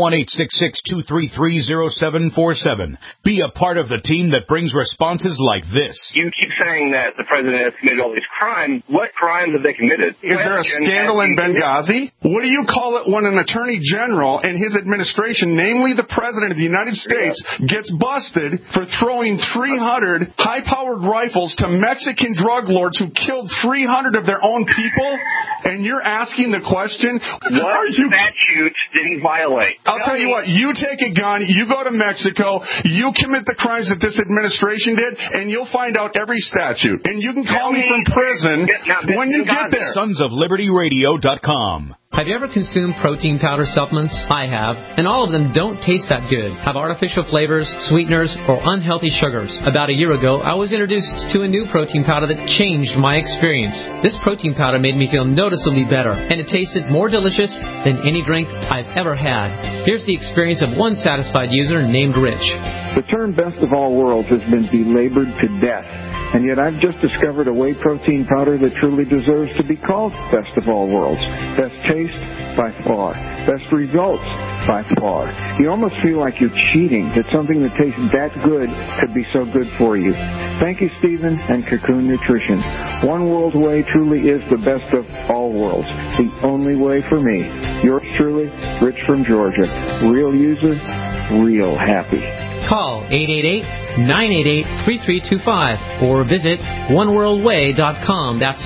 1-866-233-0747. Be a part of the team that brings responses like this. You keep saying that the president has committed all these crimes. What crimes have they committed? Is there a scandal in Benghazi? What do you call it when an attorney general and his administration, namely the president of the United States, gets busted for throwing 300 high-powered rifles to Mexican drug lords who killed 300 of their own people? And you're asking the question, what statute did he violate? I'll tell you what, you take a gun, you go to Mexico, you commit the crimes that this administration did, and you'll find out every statute. And you can call me from prison when you get there. SonsofLibertyRadio.com. Have you ever consumed protein powder supplements? I have, and all of them don't taste that good, have artificial flavors, sweeteners, or unhealthy sugars. About a year ago, I was introduced to a new protein powder that changed my experience. This protein powder made me feel noticeably better, and it tasted more delicious than any drink I've ever had. Here's the experience of one satisfied user named Rich. The term best of all worlds has been belabored to death, and yet I've just discovered a whey protein powder that truly deserves to be called best of all worlds. Best taste by far. Best results by far. You almost feel like you're cheating, that something that tastes that good could be so good for you. Thank you, Stephen and Cocoon Nutrition. One World Whey truly is the best of all worlds. The only way for me. Yours truly, Rich from Georgia. Real user, real happy. Call 888-988-3325 or visit oneworldway.com. That's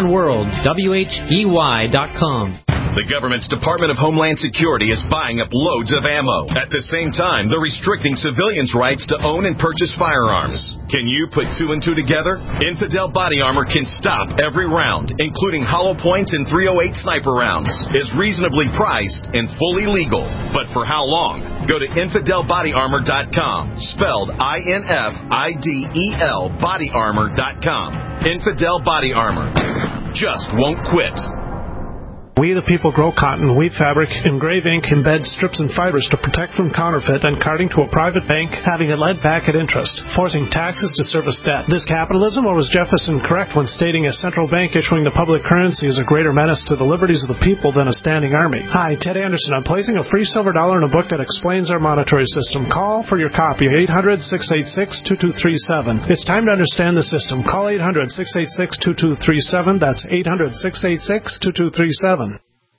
oneworld.com. The government's Department of Homeland Security is buying up loads of ammo. At the same time, they're restricting civilians' rights to own and purchase firearms. Can you put two and two together? Infidel Body Armor can stop every round, including hollow points and .308 sniper rounds. Is reasonably priced and fully legal. But for how long? Go to InfidelBodyArmor.com. Spelled INFIDEL bodyarmor.com. Infidel Body Armor. Just won't quit. We the people grow cotton, weave fabric, engrave ink, embed strips and fibers to protect from counterfeit and carting to a private bank, having it led back at interest, forcing taxes to service debt. This capitalism, or was Jefferson correct when stating a central bank issuing the public currency is a greater menace to the liberties of the people than a standing army? Hi, Ted Anderson. I'm placing a free silver dollar in a book that explains our monetary system. Call for your copy, 800-686-2237. It's time to understand the system. Call 800-686-2237. That's 800-686-2237.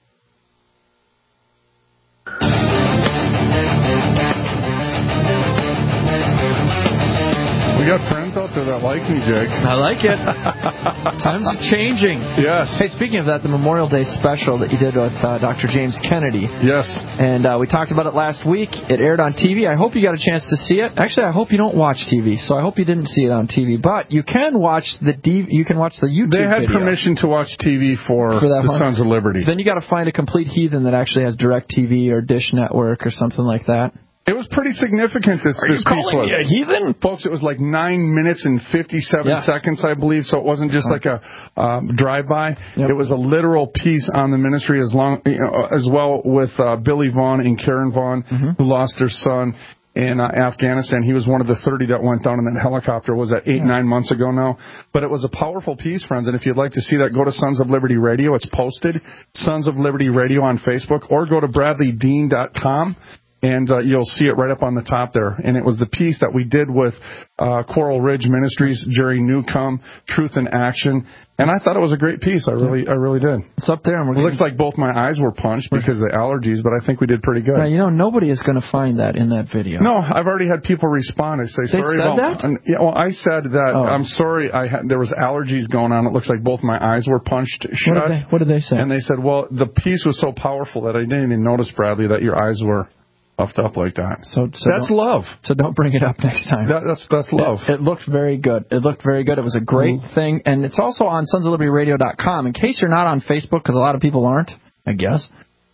We got friends out there that like me, Jake. I like it. Times are changing. Yes. Hey, speaking of that, the Memorial Day special that you did with Dr. James Kennedy. Yes. And we talked about it last week. It aired on TV. I hope you got a chance to see it. Actually, I hope you don't watch TV, so I hope you didn't see it on TV. But you can watch the YouTube They had video. permission to watch TV for the one. Sons of Liberty. Then you got to find a complete heathen that actually has DirecTV or Dish Network or something like that. It was pretty significant, this piece was. Are you calling me a heathen? Folks, it was like 9 minutes and 57 seconds, I believe, so it wasn't just like a drive-by. Yep. It was a literal piece on the ministry as well with Billy Vaughn and Karen Vaughn, who lost their son in Afghanistan. He was one of the 30 that went down in that helicopter. Was that 8-9 months ago now? But it was a powerful piece, friends, and if you'd like to see that, go to Sons of Liberty Radio. It's posted, Sons of Liberty Radio on Facebook, or go to BradleyDean.com. And you'll see it right up on the top there. And it was the piece that we did with Coral Ridge Ministries, Jerry Newcomb, Truth in Action. And I thought it was a great piece. I really did. It's up there. And it looks like both my eyes were punched because of the allergies, but I think we did pretty good. Now, nobody is going to find that in that video. No, I've already had people respond. I say, sorry about that? I said that I'm sorry. There was allergies going on. It looks like both my eyes were punched shut. What did they say? And they said, well, the piece was so powerful that I didn't even notice, Bradley, that your eyes were puffed up like that. So that's love. So don't bring it up next time. That's love. It looked very good. It was a great thing. And it's also on sonsoflibertyradio.com. In case you're not on Facebook, because a lot of people aren't, I guess.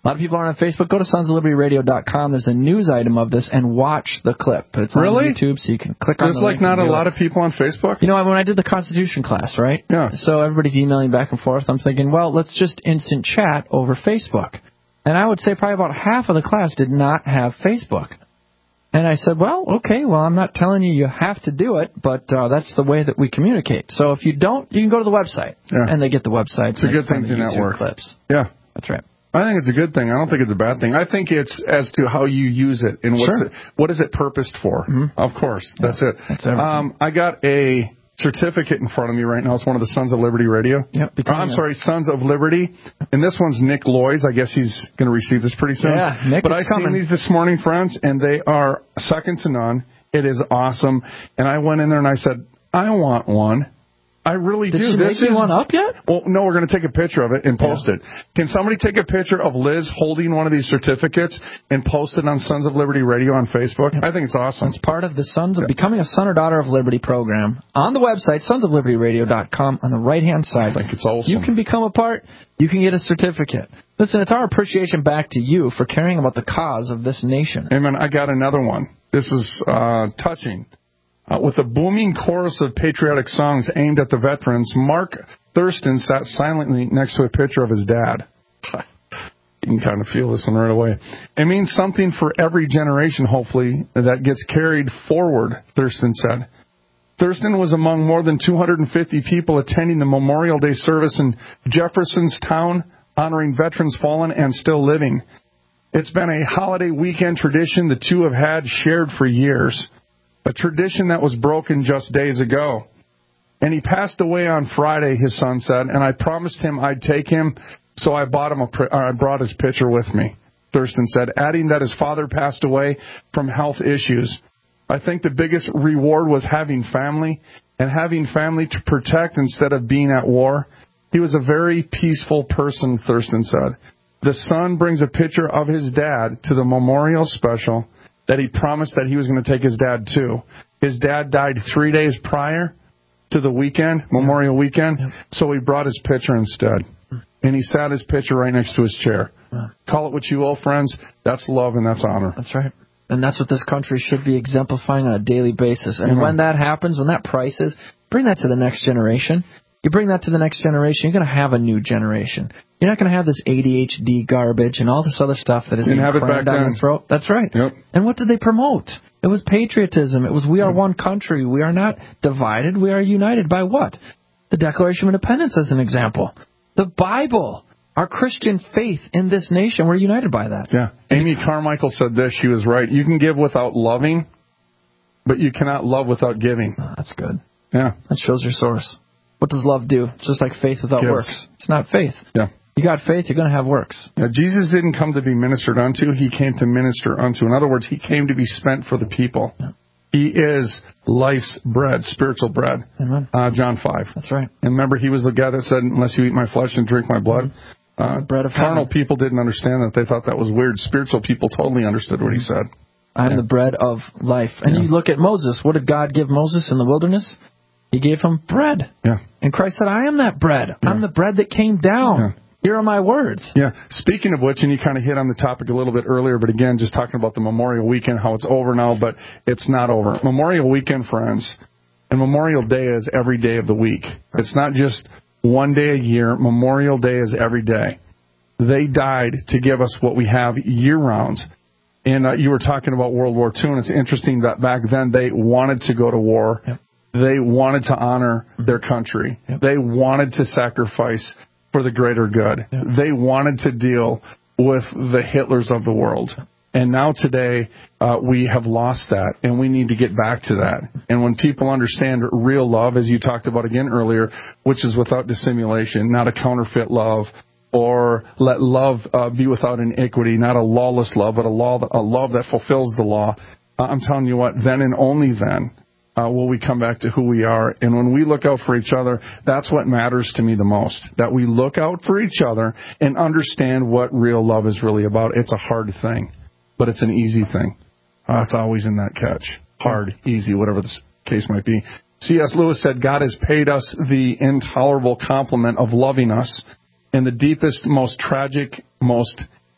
A lot of people aren't on Facebook. Go to sonsoflibertyradio.com. There's a news item of this, and watch the clip. It's on YouTube, so you can click on it. There's like not a lot of people on Facebook? You know, when I did the Constitution class, right? Yeah. So everybody's emailing back and forth. I'm thinking, well, let's just instant chat over Facebook. And I would say probably about half of the class did not have Facebook. And I said, well, okay, well, I'm not telling you have to do it, but that's the way that we communicate. So if you don't, you can go to the website, and they get the website. It's a good thing to network. Clips. Yeah. That's right. I think it's a good thing. I don't think it's a bad thing. I think it's as to how you use it and what is it purposed for. Mm-hmm. Of course. That's it. That's everything. I got a certificate in front of me right now. It's one of the Sons of Liberty Radio. Yep. Sons of Liberty. And this one's Nick Loy's. I guess he's going to receive this pretty soon. Yeah, Nick, but I've seen these this morning, friends, and they are second to none. It is awesome. And I went in there and I said, I want one. I really do. Did she make you one up yet? Well, no, we're going to take a picture of it and post it. Can somebody take a picture of Liz holding one of these certificates and post it on Sons of Liberty Radio on Facebook? I think it's awesome. It's part of the Sons of Becoming a Son or Daughter of Liberty program. On the website, sonsoflibertyradio.com, on the right-hand side. I think it's awesome. You can become a part. You can get a certificate. Listen, it's our appreciation back to you for caring about the cause of this nation. Amen. I got another one. This is touching. With a booming chorus of patriotic songs aimed at the veterans, Mark Thurston sat silently next to a picture of his dad. You can kind of feel this one right away. It means something for every generation, hopefully, that gets carried forward, Thurston said. Thurston was among more than 250 people attending the Memorial Day service in Jeffersonstown, honoring veterans fallen and still living. It's been a holiday weekend tradition the two have had shared for years. A tradition that was broken just days ago. And he passed away on Friday, his son said, and I promised him I'd take him, so I brought his picture with me, Thurston said, adding that his father passed away from health issues. I think the biggest reward was having family, and having family to protect instead of being at war. He was a very peaceful person, Thurston said. The son brings a picture of his dad to the memorial special that he promised that he was going to take his dad to. His dad died 3 days prior to the weekend, Memorial Weekend, so he brought his picture instead. And he sat his picture right next to his chair. Call it what you will, friends. That's love and that's honor. That's right. And that's what this country should be exemplifying on a daily basis. And when that happens, when that prices, bring that to the next generation. You bring that to the next generation, you're going to have a new generation. You're not going to have this ADHD garbage and all this other stuff that is being crammed down the throat. That's right. Yep. And what did they promote? It was patriotism. It was we are one country. We are not divided. We are united by what? The Declaration of Independence as an example. The Bible. Our Christian faith in this nation. We're united by that. Yeah. Amy Carmichael said this. She was right. You can give without loving, but you cannot love without giving. Oh, that's good. Yeah. That shows your source. What does love do? It's just like faith without works. It's not faith. Yeah. You got faith, you're going to have works. Now, Jesus didn't come to be ministered unto. He came to minister unto. In other words, he came to be spent for the people. Yeah. He is life's bread, spiritual bread. Amen. John 5. That's right. And remember, he was the guy that said, unless you eat my flesh and drink my blood. Bread of carnal heaven. People didn't understand that. They thought that was weird. Spiritual people totally understood what he said. I'm the bread of life. And you look at Moses. What did God give Moses in the wilderness? He gave him bread. Yeah. And Christ said, I am that bread. Yeah. I'm the bread that came down. Yeah. Here are my words. Yeah. Speaking of which, and you kind of hit on the topic a little bit earlier, but again, just talking about the Memorial Weekend, how it's over now, but it's not over. Memorial Weekend, friends, and Memorial Day is every day of the week. It's not just one day a year. Memorial Day is every day. They died to give us what we have year-round. And you were talking about World War II, and it's interesting that back then they wanted to go to war. Yep. They wanted to honor their country. Yep. They wanted to sacrifice for the greater good. Yep. They wanted to deal with the Hitlers of the world. And now today, we have lost that, and we need to get back to that. And when people understand real love, as you talked about again earlier, which is without dissimulation, not a counterfeit love, or let love be without iniquity, not a lawless love, but a love that fulfills the law, I'm telling you what, then and only then will we come back to who we are. And when we look out for each other, that's what matters to me the most, that we look out for each other and understand what real love is really about. It's a hard thing, but it's an easy thing. It's always in that catch. Hard, easy, whatever the case might be. C.S. Lewis said, God has paid us the intolerable compliment of loving us in the deepest, most tragic, most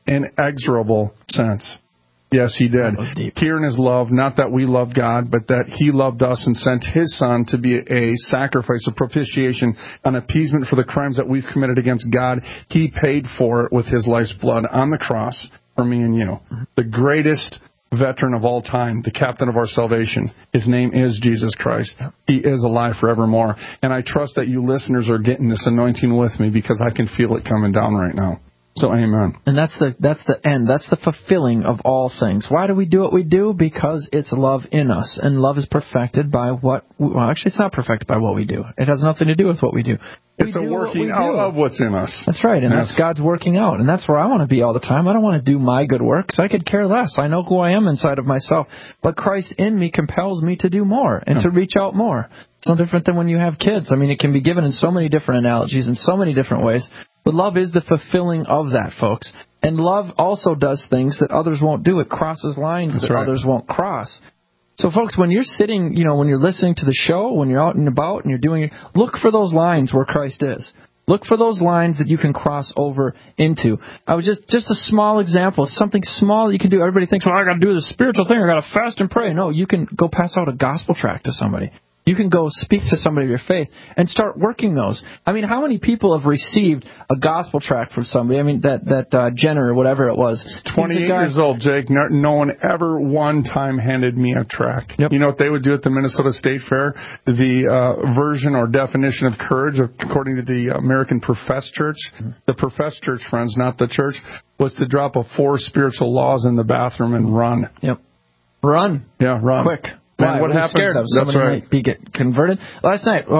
inexorable sense. Yes, he did. Here in his love, not that we loved God, but that he loved us and sent his son to be a sacrifice, a propitiation, an appeasement for the crimes that we've committed against God. He paid for it with his life's blood on the cross for me and you. The greatest veteran of all time, the captain of our salvation. His name is Jesus Christ. He is alive forevermore. And I trust that you listeners are getting this anointing with me because I can feel it coming down right now. So amen. And that's the end. That's the fulfilling of all things. Why do we do what we do? Because it's love in us. And love is perfected by actually it's not perfected by what we do. It has nothing to do with what we do. It's a working out of what's in us. That's right, and that's God's working out. And that's where I want to be all the time. I don't want to do my good work because I could care less. I know who I am inside of myself. But Christ in me compels me to do more and to reach out more. It's no different than when you have kids. I mean, it can be given in so many different analogies, in so many different ways. But love is the fulfilling of that, folks. And love also does things that others won't do. It crosses lines that others won't cross. So, folks, when you're sitting, when you're listening to the show, when you're out and about and you're doing it, look for those lines where Christ is. Look for those lines that you can cross over into. I was just a small example, something small that you can do. Everybody thinks, well, I got to do the spiritual thing. I got to fast and pray. No, you can go pass out a gospel tract to somebody. You can go speak to somebody of your faith and start working those. I mean, how many people have received a gospel tract from somebody? I mean, that Jenner or whatever it was. 28 years old, Jake. No one ever one time handed me a tract. Yep. You know what they would do at the Minnesota State Fair? The version or definition of courage, according to the American Professed Church, the Professed Church, friends, not the church, was to drop 4 spiritual laws in the bathroom and run. Yep. Run. Yeah, run. Quick. Man, what happens? Scared of somebody might be get converted. Last night, I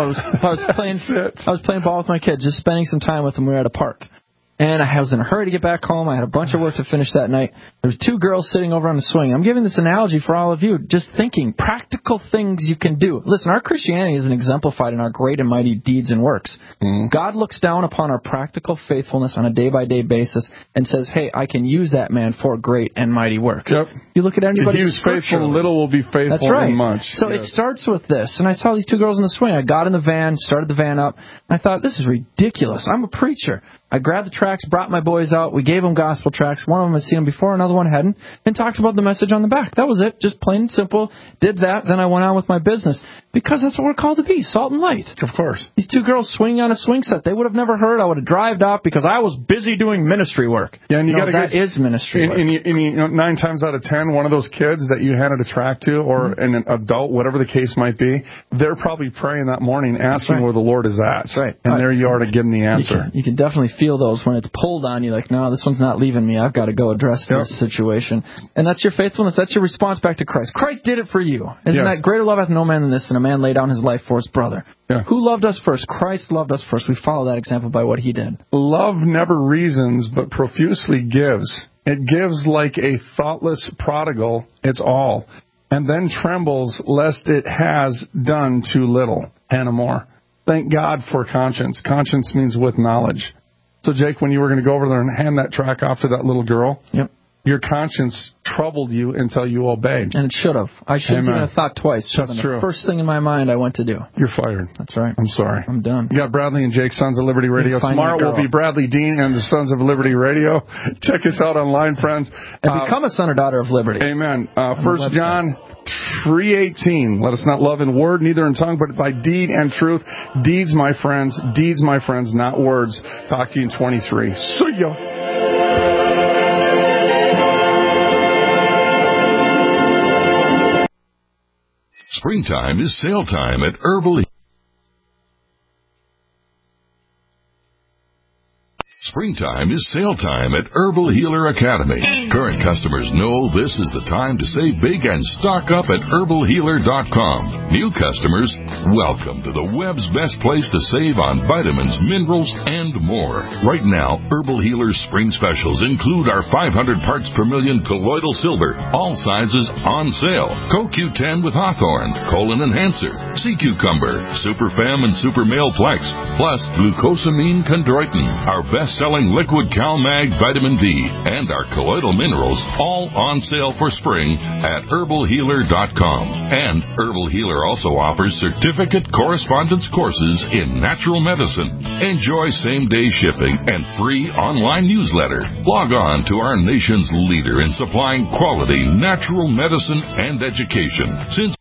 was playing ball with my kids, just spending some time with them. We were at a park, and I was in a hurry to get back home. I had a bunch of work to finish that night. There was 2 girls sitting over on the swing. I'm giving this analogy for all of you, just thinking practical things you can do. Listen, our Christianity isn't exemplified in our great and mighty deeds and works. God looks down upon our practical faithfulness on a day-by-day basis and says, hey, I can use that man for great and mighty works. Yep. You look at anybody who's faithful in little will be faithful That's right. in much. So it starts with this. And I saw these 2 girls in the swing. I got in the van, started the van up. And I thought, this is ridiculous. I'm a preacher. I grabbed the tracts, brought my boys out. We gave them gospel tracts. One of them had seen them before, another one hadn't, and talked about the message on the back. That was it. Just plain and simple. Did that. Then I went on with my business. Because that's what we're called to be, salt and light. Of course. These 2 girls swinging on a swing set. They would have never heard. I would have drived off because I was busy doing ministry work. Yeah, and that is ministry work. And 9 times out of 10, one of those kids that you handed a tract to, or an adult, whatever the case might be, they're probably praying that morning, asking where the Lord is at. That's right. And there you are to give them the answer. You can definitely feel those when it's pulled on you, like, no, this one's not leaving me. I've got to go address this situation. And that's your faithfulness. That's your response back to Christ. Christ did it for you. Isn't that greater love hath no man than this, than a man lay down his life for his brother? Yeah. Who loved us first? Christ loved us first. We follow that example by what he did. Love never reasons, but profusely gives. It gives like a thoughtless prodigal its all, and then trembles lest it has done too little. Hannah More. Thank God for conscience. Conscience means with knowledge. So, Jake, when you were going to go over there and hand that tract off to that little girl, your conscience troubled you until you obeyed. And it should have. I shouldn't even have thought twice. That's true. The first thing in my mind I went to do. You're fired. That's right. I'm sorry. I'm done. You got Bradley and Jake, Sons of Liberty Radio. Tomorrow will be Bradley Dean and the Sons of Liberty Radio. Check us out online, friends. And become a son or daughter of liberty. Amen. 1 John 3:18. Let us not love in word, neither in tongue, but by deed and truth. Deeds, my friends, not words. Talk to you in 23. See ya. Springtime is sale time at Herbal. Springtime is sale time at Herbal Healer Academy. Current customers know this is the time to save big and stock up at herbalhealer.com. New customers, welcome to the web's best place to save on vitamins, minerals, and more. Right now, Herbal Healer's spring specials include our 500 parts per million colloidal silver, all sizes on sale. CoQ10 with Hawthorne, Colon Enhancer, Sea Cucumber, Super Fem and Super Male Plex, plus glucosamine chondroitin, our best-selling liquid CalMag Vitamin D, and our colloidal minerals, all on sale for spring at herbalhealer.com. And Herbal Healer Taylor also offers certificate correspondence courses in natural medicine. Enjoy same-day shipping and free online newsletter. Log on to our nation's leader in supplying quality natural medicine and education since